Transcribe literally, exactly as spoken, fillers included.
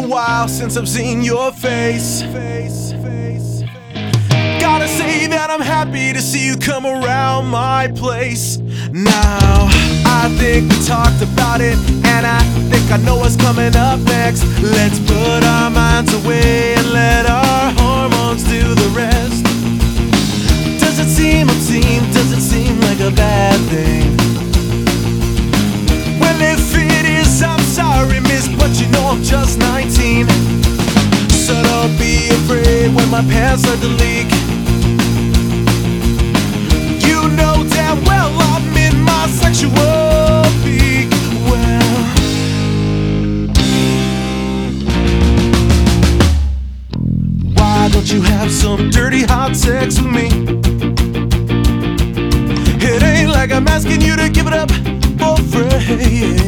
while since I've seen your face. Gotta say that I'm happy to see you come around my place. Now, I think we talked about it, and I think I know what's coming up next. Let's put our minds away and let our hormones do the rest. Does it seem obscene? Does it seem like a bad thing? Well, if it is, I'm sorry, miss, but you know I'm just nineteen. So don't be afraid when my pants start to leak. You know damn well I'm in my sexual peak. Well, why don't you have some dirty hot sex with me? It ain't like I'm asking you to give it up for free.